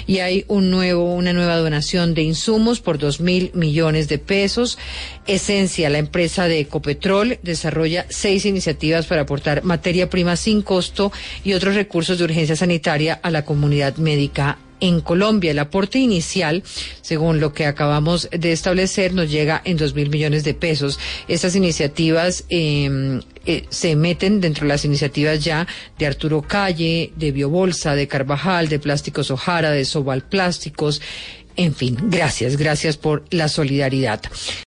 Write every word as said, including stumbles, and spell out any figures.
Y hay un nuevo, una nueva donación de insumos por dos mil millones de pesos. Esencia, la empresa de Ecopetrol, desarrolla seis iniciativas para aportar materia prima sin costo y otros recursos de urgencia sanitaria a la comunidad médica en Colombia. El aporte inicial, según lo que acabamos de establecer, nos llega en dos mil millones de pesos. Estas iniciativas eh, eh, se meten dentro de las iniciativas ya de Arturo Calle, de Biobolsa, de Carvajal, de Plásticos Ojara, de Sobal Plásticos. En fin, gracias, gracias por la solidaridad.